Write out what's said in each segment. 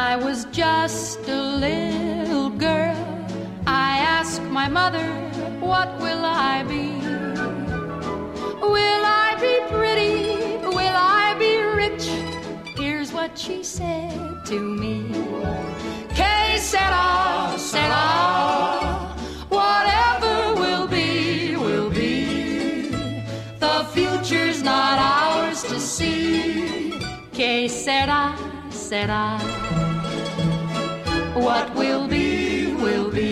I was just a little girl, I asked my mother, what will I be? Will I be pretty? Will I be rich? Here's what she said to me. Que sera, sera, whatever will be, will be. The future's not ours to see. Que sera, sera, what will be, will be.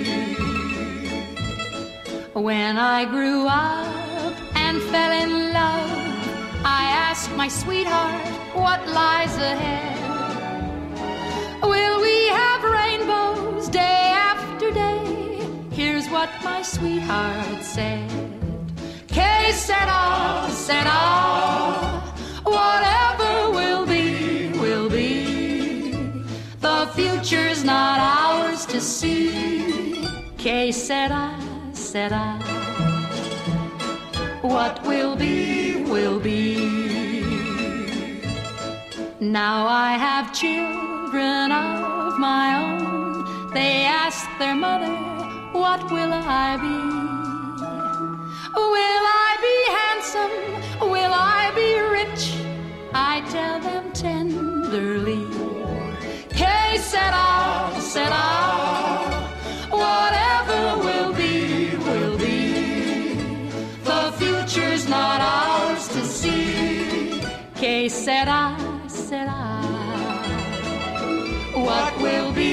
When I grew up and fell in love, I asked my sweetheart, what lies ahead? Will we have rainbows day after day? Here's what my sweetheart said. Que sera, sera, whatever will be, will be. The future's not ours to see. Que sera, sera, what will be, will be. Now I have children of my own. They ask their mother, what will I be? Will I be handsome? Will I be rich? I tell them tenderly. Que sera, sera, whatever will be, will be. The future's not ours to see. Que sera, sera, what will be,